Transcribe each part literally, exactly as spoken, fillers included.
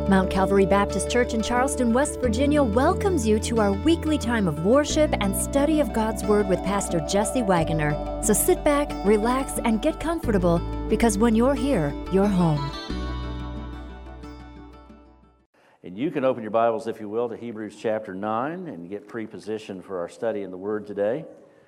Mount Calvary Baptist Church in Charleston, West Virginia welcomes you to our weekly time of worship and study of God's Word with Pastor Jesse Wagoner. So sit back, relax, and get comfortable, because when you're here, you're home. And you can open your Bibles, if you will, to Hebrews chapter nine and get pre-positioned for our study in the Word today.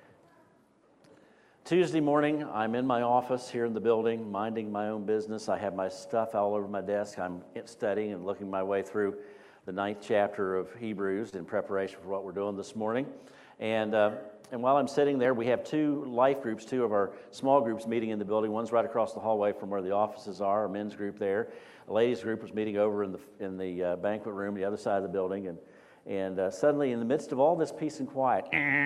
Tuesday morning, I'm in my office here in the building, minding my own business. I have my stuff all over my desk. I'm studying and looking my way through the ninth chapter of Hebrews in preparation for what we're doing this morning. And uh, and while I'm sitting there, we have two life groups, two of our small groups meeting in the building. One's right across the hallway from where the offices are, our men's group there. The ladies group was meeting over in the in the uh, banquet room, the other side of the building. And, and uh, suddenly, in the midst of all this peace and quiet,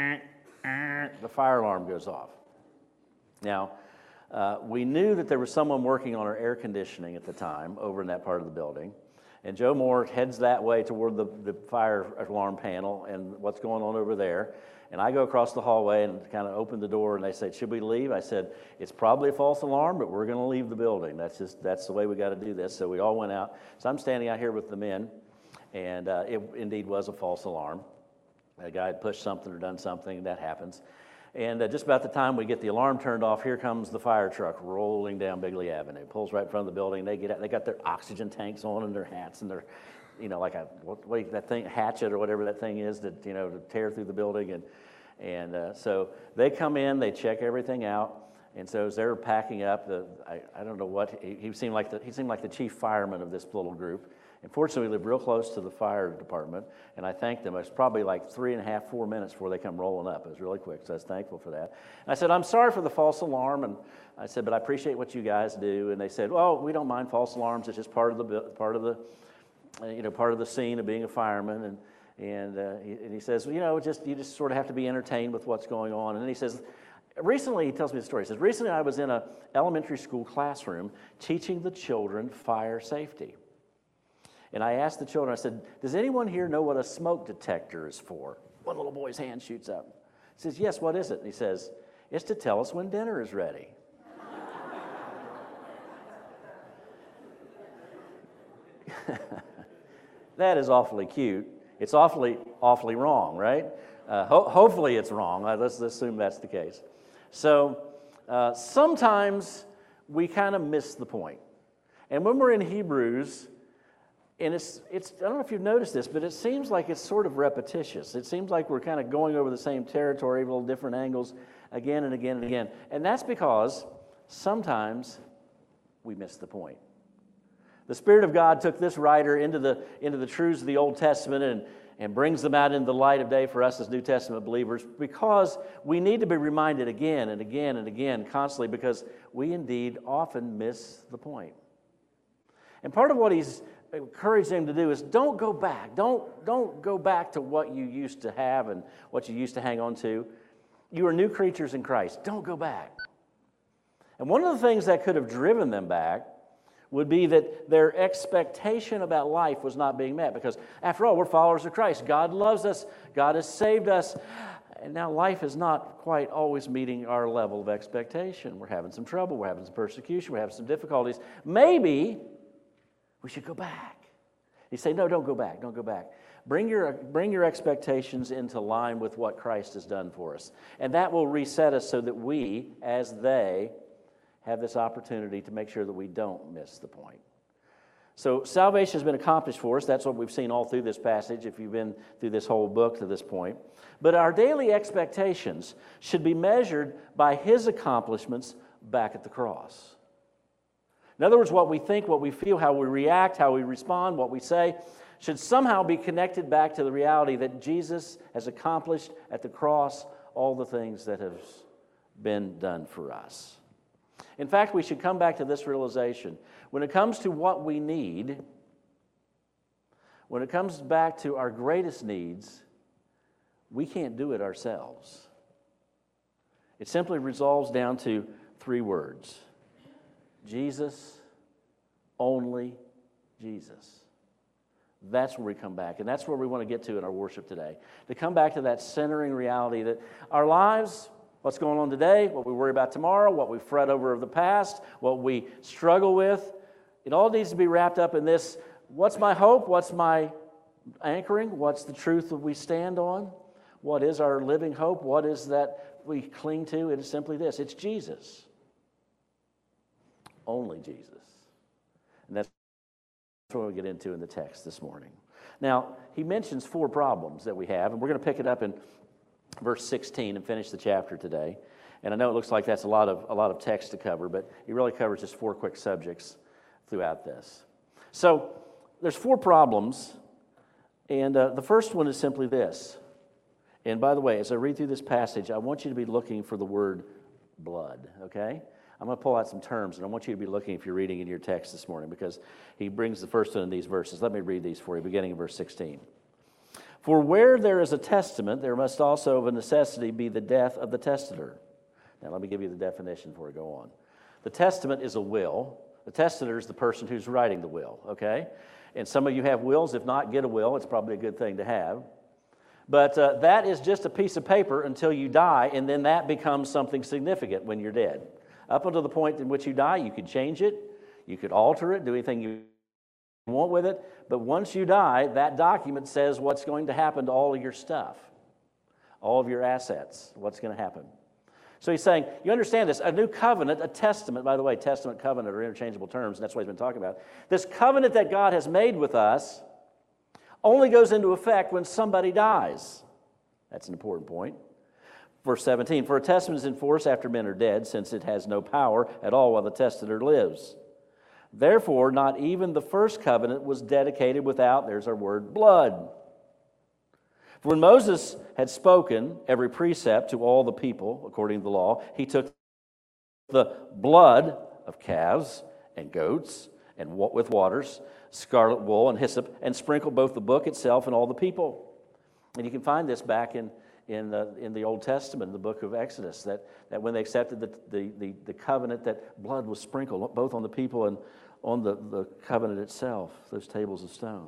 the fire alarm goes off. Now, uh, we knew that there was someone working on our air conditioning at the time over in that part of the building. And Joe Moore heads that way toward the, the fire alarm panel and what's going on over there. And I go across the hallway and kind of open the door, and they said, "Should we leave?" I said, "It's probably a false alarm, but we're going to leave the building. That's just that's the way we got to do this." So we all went out. So I'm standing out here with the men, and uh, it indeed was a false alarm. A guy had pushed something or done something, and that happens. And uh, just about the time we get the alarm turned off, here comes the fire truck rolling down Bigley Avenue. Pulls right in front of the building. They get out, they got their oxygen tanks on and their hats and their, you know, like a what, what that thing, hatchet or whatever that thing is that you know to tear through the building. And and uh, so they come in, they check everything out. And so as they're packing up, the I, I don't know what he, he seemed like the he seemed like the chief fireman of this little group. And fortunately, we live real close to the fire department, and I thanked them. It was probably like three and a half, four minutes before they come rolling up. It was really quick, so I was thankful for that. And I said, "I'm sorry for the false alarm," and I said, "but I appreciate what you guys do." And they said, "Well, we don't mind false alarms. It's just part of the part of the, uh, you know, part of the scene of being a fireman." And and, uh, he, and he says, well, "You know, just you just sort of have to be entertained with what's going on." And then he says, recently, he tells me the story. He says, "Recently, I was in a elementary school classroom teaching the children fire safety. And I asked the children, I said, 'Does anyone here know what a smoke detector is for?' One little boy's hand shoots up. He says, 'Yes, what is it?' And he says, 'It's to tell us when dinner is ready.'" That is awfully cute. It's awfully, awfully wrong, right? Uh, ho- hopefully it's wrong. Uh, let's assume that's the case. So uh, sometimes we kind of miss the point. And when we're in Hebrews, And it's, it's, I don't know if you've noticed this, but it seems like it's sort of repetitious. It seems like we're kind of going over the same territory, a little different angles, again and again and again. And that's because sometimes we miss the point. The Spirit of God took this writer into the, into the truths of the Old Testament and, and brings them out into the light of day for us as New Testament believers, because we need to be reminded again and again and again constantly, because we indeed often miss the point. And part of what he's encourage them to do is don't go back. Don't, don't go back to what you used to have and what you used to hang on to. You are new creatures in Christ. Don't go back. And one of the things that could have driven them back would be that their expectation about life was not being met, because after all, we're followers of Christ. God loves us. God has saved us. And now life is not quite always meeting our level of expectation. We're having some trouble. We're having some persecution. We're having some difficulties. Maybe we should go back. You say, no, don't go back. Don't go back. Bring your, bring your expectations into line with what Christ has done for us. And that will reset us so that we, as they, have this opportunity to make sure that we don't miss the point. So salvation has been accomplished for us. That's what we've seen all through this passage, if you've been through this whole book to this point. But our daily expectations should be measured by His accomplishments back at the cross. In other words, what we think, what we feel, how we react, how we respond, what we say, should somehow be connected back to the reality that Jesus has accomplished at the cross all the things that have been done for us. In fact, we should come back to this realization. When it comes to what we need, when it comes back to our greatest needs, we can't do it ourselves. It simply resolves down to three words. Jesus, only Jesus. That's where we come back, and that's where we want to get to in our worship today. To come back to that centering reality that our lives, what's going on today, what we worry about tomorrow, what we fret over of the past, what we struggle with, it all needs to be wrapped up in this what's my hope? What's my anchoring? What's the truth that we stand on? What is our living hope? What is that we cling to? It is simply this. It's Jesus. Only Jesus. And that's what we get into in the text this morning. Now, he mentions four problems that we have, and we're going to pick it up in verse sixteen and finish the chapter today. And I know it looks like that's a lot of a lot of text to cover, but he really covers just four quick subjects throughout this. So there's four problems, and uh, the first one is simply this. And by the way, as I read through this passage, I want you to be looking for the word blood, okay? I'm going to pull out some terms, and I want you to be looking if you're reading in your text this morning, because he brings the first one in these verses. Let me read these for you, beginning in verse sixteen. For where there is a testament, there must also of a necessity be the death of the testator. Now let me give you the definition before I go on. The testament is a will. The testator is the person who's writing the will, okay? And some of you have wills. If not, get a will. It's probably a good thing to have. But uh, that is just a piece of paper until you die, and then that becomes something significant when you're dead. Up until the point in which you die, you could change it, you could alter it, do anything you want with it, but once you die, that document says what's going to happen to all of your stuff, all of your assets, what's going to happen. So he's saying, you understand this, a new covenant, a testament, by the way, testament, covenant are interchangeable terms, and that's what he's been talking about. This covenant that God has made with us only goes into effect when somebody dies. That's an important point. Verse seventeen, for a testament is in force after men are dead, since it has no power at all while the testator lives. Therefore, not even the first covenant was dedicated without, there's our word, blood. For when Moses had spoken every precept to all the people, according to the law, he took the blood of calves and goats and with waters, scarlet wool and hyssop, and sprinkled both the book itself and all the people. And you can find this back in In the, in the Old Testament, in the book of Exodus, that, that when they accepted the, the, the, the covenant, that blood was sprinkled both on the people and on the, the covenant itself, those tables of stone.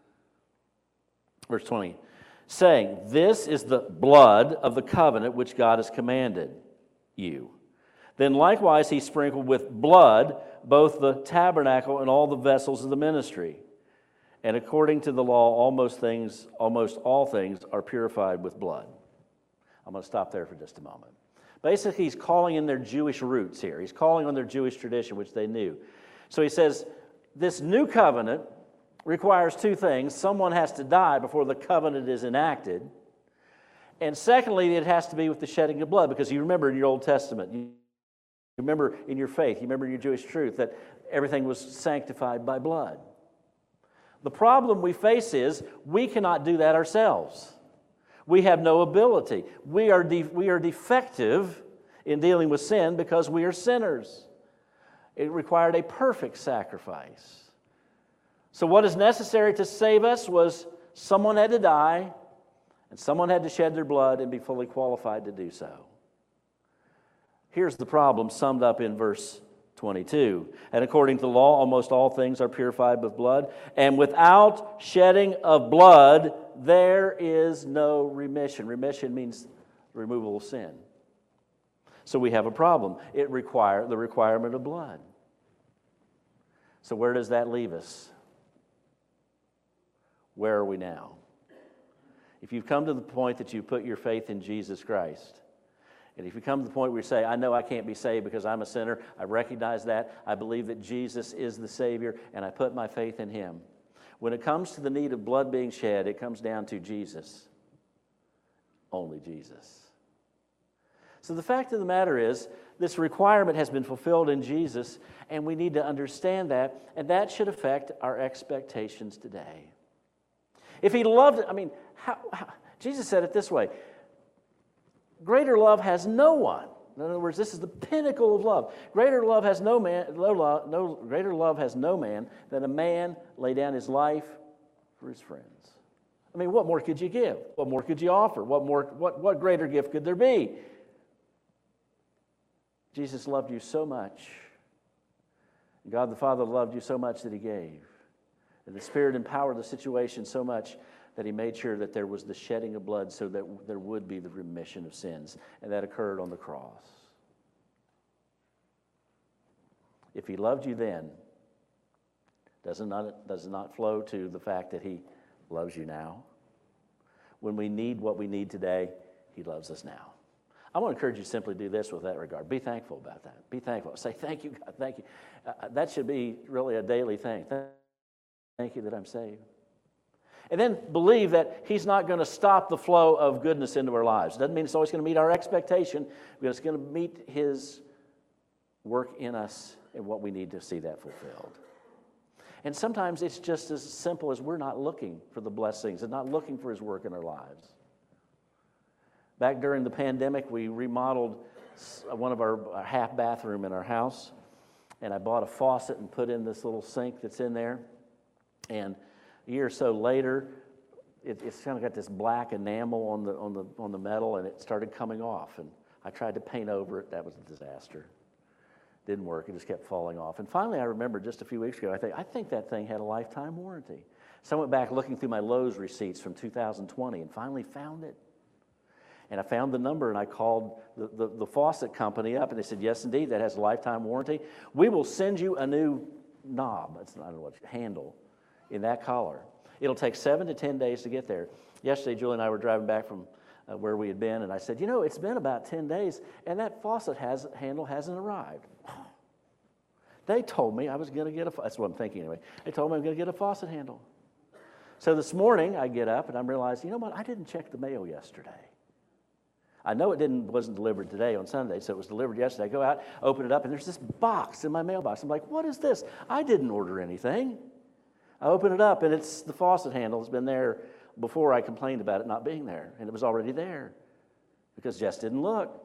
Verse twenty, saying, this is the blood of the covenant which God has commanded you. Then likewise he sprinkled with blood both the tabernacle and all the vessels of the ministry. And according to the law, almost things, almost all things are purified with blood. I'm going to stop there for just a moment. Basically, he's calling in their Jewish roots here. He's calling on their Jewish tradition, which they knew. So he says, this new covenant requires two things. Someone has to die before the covenant is enacted. And secondly, it has to be with the shedding of blood, because you remember in your Old Testament, you remember in your faith, you remember in your Jewish truth that everything was sanctified by blood. The problem we face is we cannot do that ourselves. We have no ability. We are, de- we are defective in dealing with sin because we are sinners. It required a perfect sacrifice. So what is necessary to save us was someone had to die, and someone had to shed their blood and be fully qualified to do so. Here's the problem summed up in verse twenty-two. And according to the law, almost all things are purified with blood, and without shedding of blood, there is no remission. Remission means removal of sin. So we have a problem. It require the requirement of blood. So where does that leave us? Where are we now? If you've come to the point that you put your faith in Jesus Christ, and if you come to the point where you say, I know I can't be saved because I'm a sinner, I recognize that, I believe that Jesus is the Savior, and I put my faith in Him. When it comes to the need of blood being shed, it comes down to Jesus. Only Jesus. So the fact of the matter is, this requirement has been fulfilled in Jesus, and we need to understand that, and that should affect our expectations today. If He loved, I mean, how, how, Jesus said it this way, greater love has no one. In other words, this is the pinnacle of love. Greater love has no man. No, love, no greater love has no man than a man lay down his life for his friends. I mean, what more could you give? What more could you offer? What more? What what greater gift could there be? Jesus loved you so much. God the Father loved you so much that He gave. And the Spirit empowered the situation so much that He made sure that there was the shedding of blood so that there would be the remission of sins. And that occurred on the cross. If He loved you then, Does it not, does it not flow to the fact that he loves you now? When we need what we need today, he loves us now. I want to encourage you to simply do this with that regard. Be thankful about that. Be thankful. Say, thank you, God, thank you. Uh, that should be really a daily thing. Thank you that I'm saved. And then believe that he's not going to stop the flow of goodness into our lives. It doesn't mean it's always going to meet our expectation, but it's going to meet his work in us and what we need to see that fulfilled. And sometimes it's just as simple as we're not looking for the blessings and not looking for his work in our lives. Back during the pandemic, we remodeled one of our half bathroom in our house, and I bought a faucet and put in this little sink that's in there. And a year or so later, it, it's kind of got this black enamel on the on the on the metal, and it started coming off. And I tried to paint over it. That was a disaster. Didn't work. It just kept falling off. And finally, I remember just a few weeks ago, I think I think that thing had a lifetime warranty. So I went back looking through my Lowe's receipts from two thousand twenty and finally found it. And I found the number, and I called the, the, the faucet company up, and they said, yes, indeed, that has a lifetime warranty. We will send you a new knob, it's not, I don't know what, handle, in that color. It'll take seven to ten days to get there. Yesterday, Julie and I were driving back from uh, where we had been, and I said, you know, it's been about ten days, and that faucet has, handle hasn't arrived. They told me I was going to get a, that's what I'm thinking anyway. They told me I'm going to get a faucet handle. So this morning, I get up, and I'm realizing, you know what, I didn't check the mail yesterday. I know it didn't wasn't delivered today on Sunday, so it was delivered yesterday. I go out, open it up, and there's this box in my mailbox. I'm like, what is this? I didn't order anything. I open it up, and it's the faucet handle. It's been there before I complained about it not being there, and it was already there because Jess didn't look.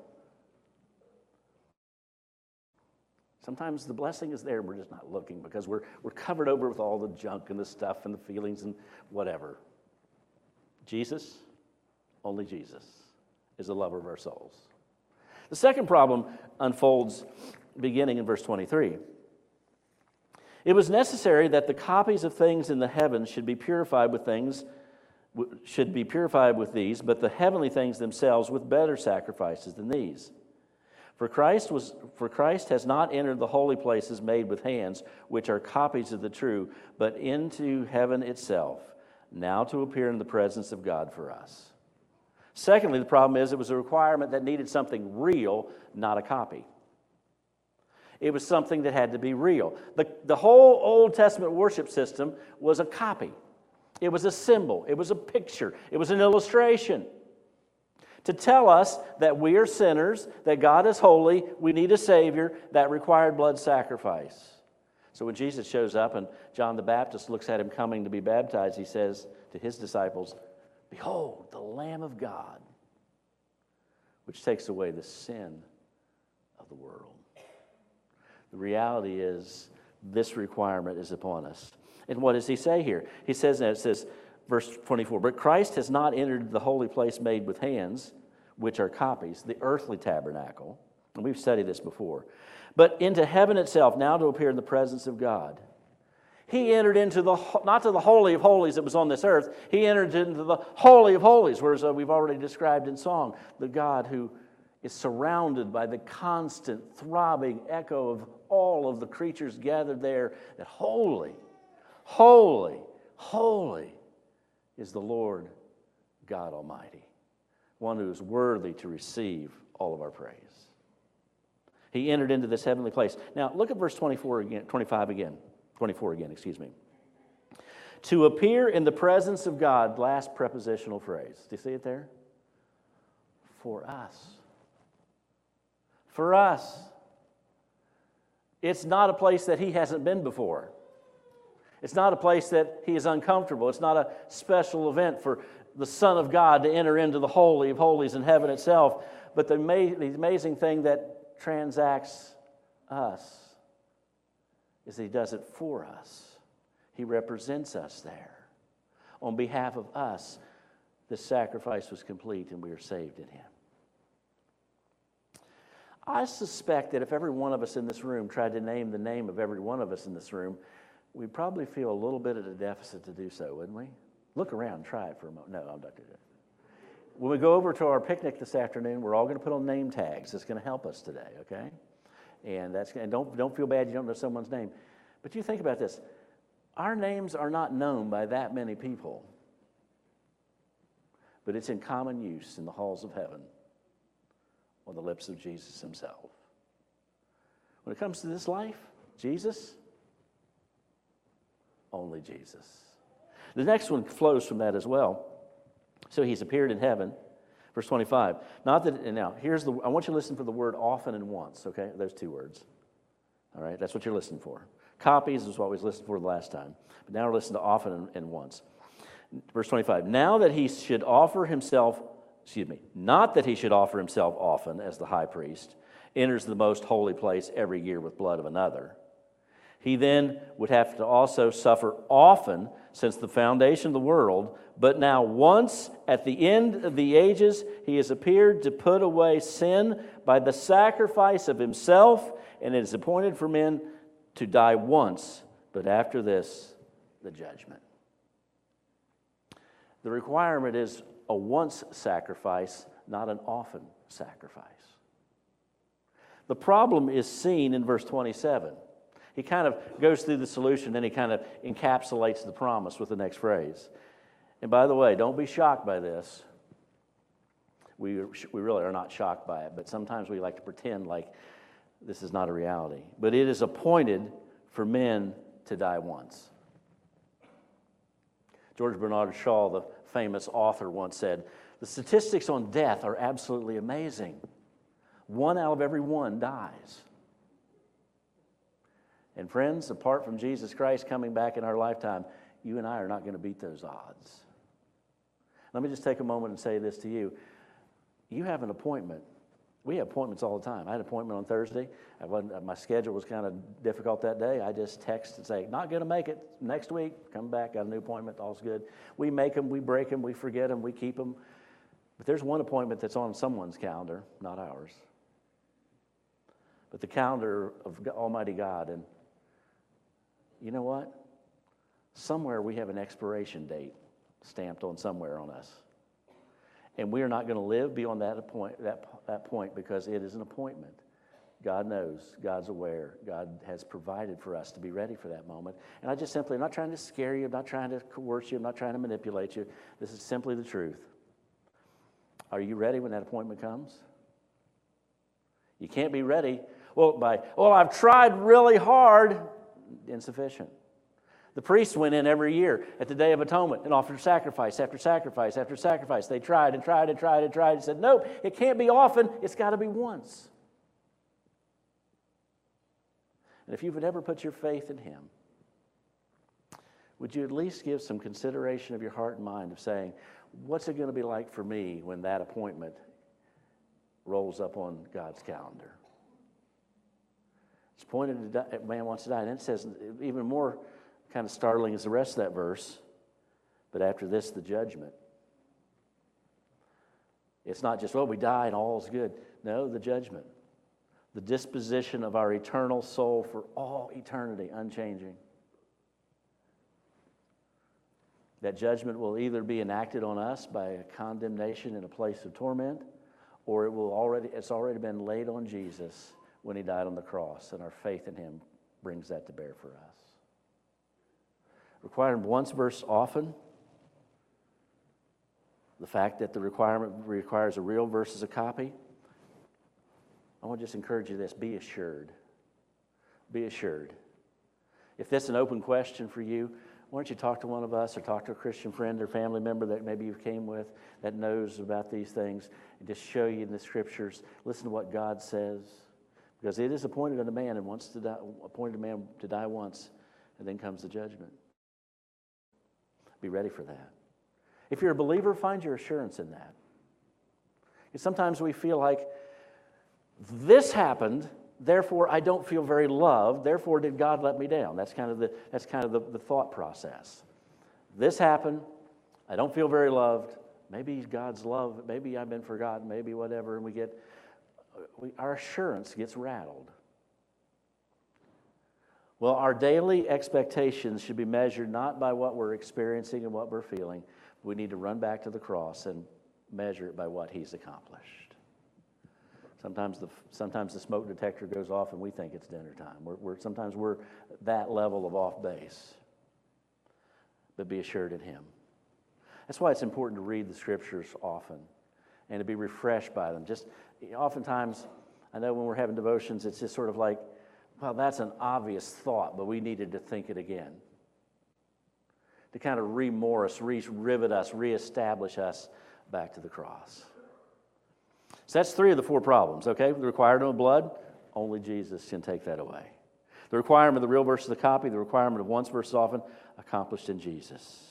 Sometimes the blessing is there, and we're just not looking because we're, we're covered over with all the junk and the stuff and the feelings and whatever. Jesus, only Jesus, is the lover of our souls. The second problem unfolds beginning in verse twenty-three. It was necessary that the copies of things in the heavens should be purified with things, should be purified with these, but the heavenly things themselves with better sacrifices than these. For Christ was, for Christ has not entered the holy places made with hands, which are copies of the true, but into heaven itself, now to appear in the presence of God for us. Secondly, the problem is it was a requirement that needed something real, not a copy. It was something that had to be real. The, the whole Old Testament worship system was a copy. It was a symbol. It was a picture. It was an illustration to tell us that we are sinners, that God is holy, we need a Savior, that required blood sacrifice. So when Jesus shows up and John the Baptist looks at him coming to be baptized, he says to his disciples, behold, the Lamb of God, which takes away the sin of the world. The reality is this requirement is upon us. And what does he say here? He says, and it says, verse twenty-four, but Christ has not entered the holy place made with hands, which are copies, the earthly tabernacle, and we've studied this before, but into heaven itself, now to appear in the presence of God. He entered into the, not to the Holy of Holies that was on this earth, he entered into the Holy of Holies, whereas uh, we've already described in song, the God who is surrounded by the constant throbbing echo of all of the creatures gathered there, that holy, holy, holy is the Lord God Almighty, one who is worthy to receive all of our praise. He entered into this heavenly place. Now, look at verse twenty-four again, twenty-five again. twenty-four again, excuse me. To appear in the presence of God, last prepositional phrase. Do you see it there? For us. For us. It's not a place that he hasn't been before. It's not a place that he is uncomfortable. It's not a special event for the Son of God to enter into the Holy of Holies in heaven itself. But the, ama- the amazing thing that transacts us is that he does it for us. He represents us there. On behalf of us, this sacrifice was complete and we are saved in him. I suspect that if every one of us in this room tried to name the name of every one of us in this room, we'd probably feel a little bit at a deficit to do so, wouldn't we? Look around and try it for a moment. No, I'm not going to do it. When we go over to our picnic this afternoon, we're all going to put on name tags. It's going to help us today, okay? And that's and don't don't feel bad you don't know someone's name. But you think about this. our names are not known by that many people, but it's in common use in the halls of heaven on the lips of Jesus himself. When it comes to this life, Jesus, only Jesus. The next one flows from that as well. So he's appeared in heaven. Verse twenty-five. Not that, and now, here's the, I want you to listen for the word often and once, okay? Those two words. All right, that's what you're listening for. Copies is what we listened for the last time. But now we're listening to often and, and once. Verse twenty-five. Now that he should offer himself, excuse me, not that he should offer himself often as the high priest enters the most holy place every year with blood of another. He then would have to also suffer often since the foundation of the world, but now once at the end of the ages, he has appeared to put away sin by the sacrifice of himself, and it is appointed for men to die once, but after this, the judgment. The requirement is a once sacrifice, not an often sacrifice. The problem is seen in verse twenty-seven. He kind of goes through the solution, then he kind of encapsulates the promise with the next phrase. And by the way, don't be shocked by this. We, we really are not shocked by it, but sometimes we like to pretend like this is not a reality. But it is appointed for men to die once. George Bernard Shaw, the famous author, once said, "The statistics on death are absolutely amazing. One out of every one dies." And friends, apart from Jesus Christ coming back in our lifetime, you and I are not going to beat those odds. Let me just take a moment and say this to you. You have an appointment. We have appointments all the time. I had an appointment on Thursday. I wasn't, my schedule was kind of difficult that day. I just text and say, not going to make it. Next week, come back, got a new appointment, all's good. We make them, we break them, we forget them, we keep them. But there's one appointment that's on someone's calendar, not ours. But the calendar of Almighty God. And you know what? Somewhere we have an expiration date stamped on somewhere on us. And we are not going to live beyond that point, that, that point because it is an appointment. God knows, God's aware, God has provided for us to be ready for that moment. And I just simply, I'm not trying to scare you, I'm not trying to coerce you, I'm not trying to manipulate you. This is simply the truth. Are you ready when that appointment comes? You can't be ready, well, by, well, I've tried really hard. Insufficient. The priests went in every year at the Day of Atonement and offered sacrifice after sacrifice after sacrifice. They tried and tried and tried and tried and said, nope, it can't be often, it's got to be once. And if you've never put your faith in him, would you at least give some consideration of your heart and mind of saying, what's it going to be like for me when that appointment rolls up on God's calendar? It's pointed to die, man wants to die. And it says, even more kind of startling is the rest of that verse, but after this, the judgment. It's not just, well, we die and all's good. No, the judgment. The disposition of our eternal soul for all eternity, unchanging. That judgment will either be enacted on us by a condemnation in a place of torment, or it will already, it's already been laid on Jesus when he died on the cross, and our faith in him brings that to bear for us. Required once versus often. The fact that the requirement requires a real versus a copy. I want to just encourage you this, be assured. Be assured. If this is an open question for you, why don't you talk to one of us or talk to a Christian friend or family member that maybe you came with that knows about these things and just show you in the scriptures. Listen to what God says. Because it is appointed unto man and wants to die, appointed a man to die once, and then comes the judgment. Be ready for that. If you're a believer, find your assurance in that. Because sometimes we feel like this happened, therefore I don't feel very loved, therefore did God let me down? That's kind of the that's kind of the, the thought process. This happened, I don't feel very loved. Maybe God's love, maybe I've been forgotten, maybe whatever, and we get We, our assurance gets rattled. Well, our daily expectations should be measured not by what we're experiencing and what we're feeling. We need to run back to the cross and measure it by what he's accomplished. Sometimes the sometimes the smoke detector goes off and we think it's dinner time. We're, we're sometimes we're that level of off base. but be assured in him. That's why it's important to read the scriptures often and to be refreshed by them. Just oftentimes, I know when we're having devotions, it's just sort of like, well, that's an obvious thought, but we needed to think it again. To kind of re-moor us, re-rivet us, re-establish us back to the cross. So that's three of the four problems, okay? The requirement of blood, only Jesus can take that away. The requirement of the real versus the copy, the requirement of once versus often, accomplished in Jesus.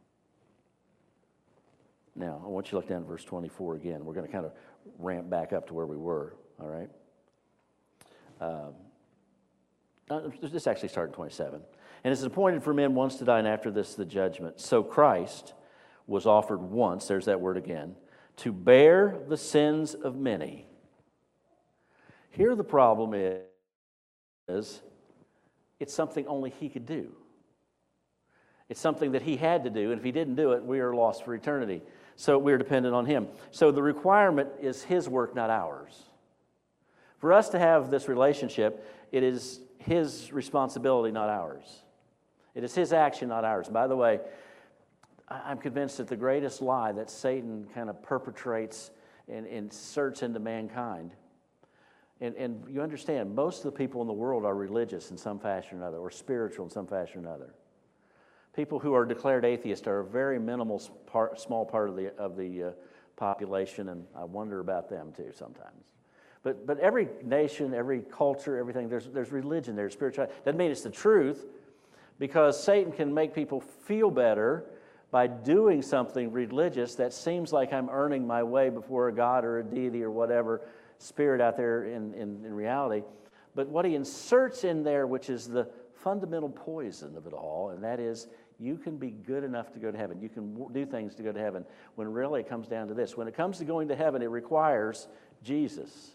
Now, I want you to look down at verse twenty-four again. We're going to kind of ramp back up to where we were, all right? Um, uh, this actually started in twenty-seven. And it's appointed for men once to die, and after this the judgment. So Christ was offered once, there's that word again, to bear the sins of many. Here the problem is, is it's something only he could do. It's something that he had to do, and if he didn't do it, we are lost for eternity. So we're dependent on him. So the requirement is his work, not ours. For us to have this relationship, it is his responsibility, not ours. It is his action, not ours. By the way, I'm convinced that the greatest lie that Satan kind of perpetrates and inserts into mankind, and, and you understand, most of the people in the world are religious in some fashion or another, or spiritual in some fashion or another. People who are declared atheists are a very minimal part, small part of the of the uh, population, and I wonder about them too sometimes. But but every nation, every culture, everything, there's there's religion, there's spirituality. Doesn't mean it's the truth, because Satan can make people feel better by doing something religious that seems like I'm earning my way before a God or a deity or whatever spirit out there in, in, in reality. But what he inserts in there, which is the fundamental poison of it all, and that is, you can be good enough to go to heaven. You can do things to go to heaven, when really it comes down to this. When it comes to going to heaven, it requires Jesus.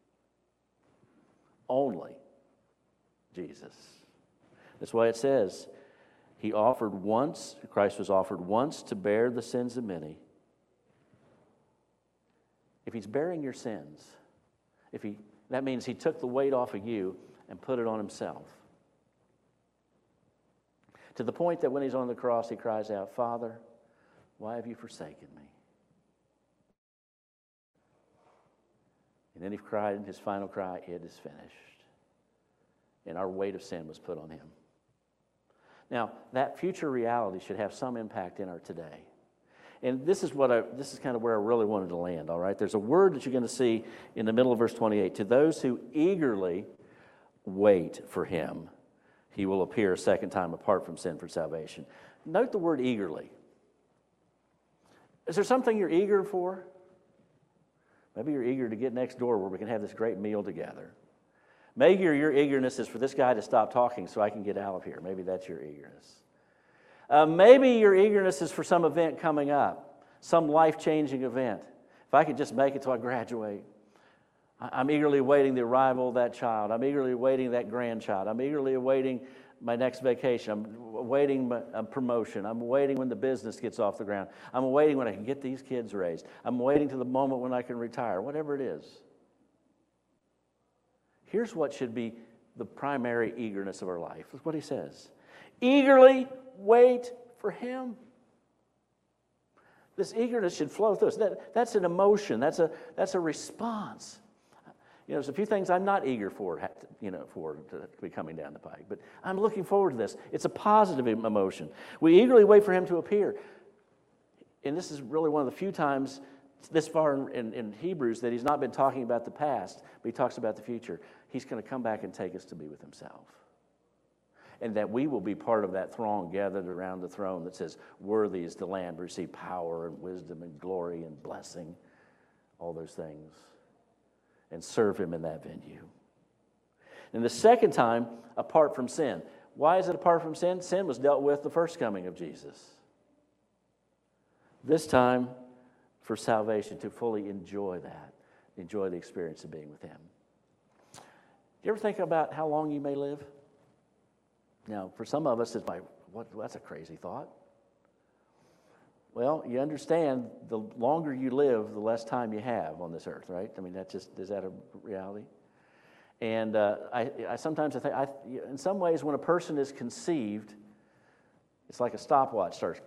Only Jesus. That's why it says, he offered once, Christ was offered once to bear the sins of many. If he's bearing your sins, if he, that means he took the weight off of you and put it on himself. To the point that when he's on the cross, he cries out, Father, why have you forsaken me? And then he cried, his final cry, it is finished. And our weight of sin was put on him. Now, that future reality should have some impact in our today. And this is what I, this is kind of where I really wanted to land, all right? There's a word that you're going to see in the middle of verse twenty-eight. To those who eagerly wait for him, he will appear a second time apart from sin for salvation. Note the word eagerly. Is there something you're eager for? Maybe you're eager to get next door where we can have this great meal together. Maybe your, your eagerness is for this guy to stop talking so I can get out of here. Maybe that's your eagerness. Uh, maybe your eagerness is for some event coming up, some life-changing event. If I could just make it till I graduate. I'm eagerly awaiting the arrival of that child. I'm eagerly awaiting that grandchild. I'm eagerly awaiting my next vacation. I'm awaiting my, a promotion. I'm waiting when the business gets off the ground. I'm waiting when I can get these kids raised. I'm waiting to the moment when I can retire, whatever it is. Here's what should be the primary eagerness of our life. That's what he says. Eagerly wait for him. This eagerness should flow through us. That, that's an emotion. That's a, that's a response. You know, there's a few things I'm not eager for, you know, for to be coming down the pike, but I'm looking forward to this. It's a positive emotion. We eagerly wait for him to appear. And this is really one of the few times this far in, in, in Hebrews that he's not been talking about the past, but he talks about the future. He's going to come back and take us to be with himself. And that we will be part of that throng gathered around the throne that says, worthy is the Lamb to receive power and wisdom and glory and blessing, all those things, and serve him in that venue. And the second time, apart from sin. Why is it apart from sin? Sin was dealt with the first coming of Jesus. This time, for salvation, to fully enjoy that, enjoy the experience of being with him. Do you ever think about how long you may live? Now, for some of us, it's like, what, that's a crazy thought. Well, you understand, the longer you live, the less time you have on this earth, right? I mean, that just, is that a reality? And uh, I, I sometimes I think, I, in some ways, when a person is conceived, It's like a stopwatch starts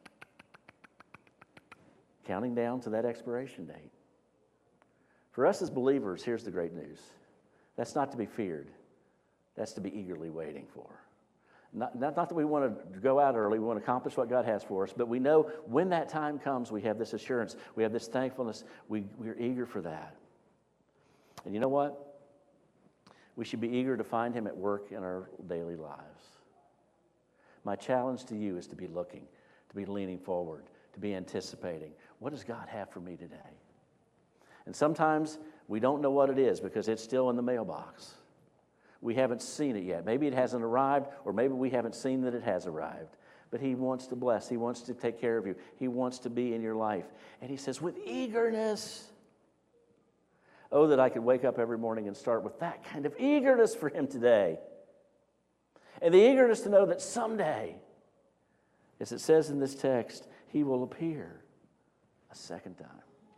counting down to that expiration date. For us as believers, here's the great news. That's not to be feared. That's to be eagerly waiting for. Not, not, not that we want to go out early, we want to accomplish what God has for us, but we know when that time comes, we have this assurance, we have this thankfulness, we, we're eager for that. And you know what? We should be eager to find Him at work in our daily lives. My challenge to you is to be looking, to be leaning forward, to be anticipating. What does God have for me today? And sometimes we don't know what it is because it's still in the mailbox. We haven't seen it yet. Maybe it hasn't arrived, or maybe we haven't seen that it has arrived. But He wants to bless. He wants to take care of you. He wants to be in your life. And He says, with eagerness. Oh, that I could wake up every morning and start with that kind of eagerness for Him today. And the eagerness to know that someday, as it says in this text, He will appear a second time.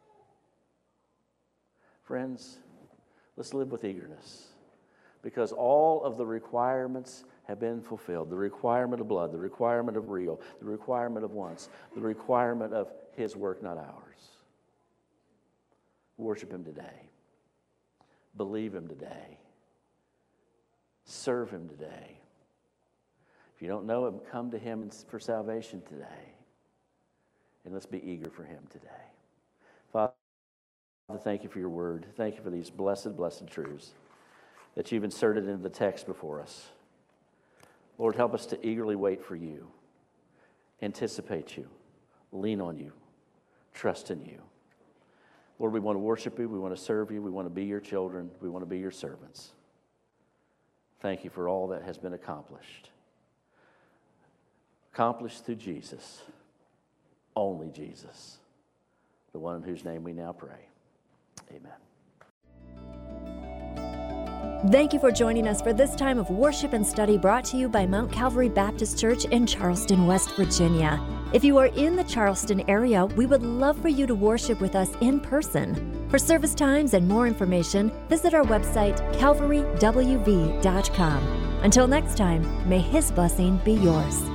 Friends, let's live with eagerness. Because all of the requirements have been fulfilled. The requirement of blood, the requirement of real, the requirement of once, the requirement of His work, not ours. Worship Him today. Believe Him today. Serve Him today. If you don't know Him, come to Him for salvation today. And let's be eager for Him today. Father, thank You for Your word. Thank You for these blessed, blessed truths that You've inserted into the text before us. Lord, help us to eagerly wait for You, anticipate You, lean on You, trust in You. Lord, we want to worship You, we want to serve You, we want to be Your children, we want to be Your servants. Thank You for all that has been accomplished. Accomplished through Jesus, only Jesus, the one in whose name we now pray. Amen. Thank you for joining us for this time of worship and study brought to you by Mount Calvary Baptist Church in Charleston, West Virginia. If you are in the Charleston area, we would love for you to worship with us in person. For service times and more information, visit our website, calvary w v dot com. Until next time, may His blessing be yours.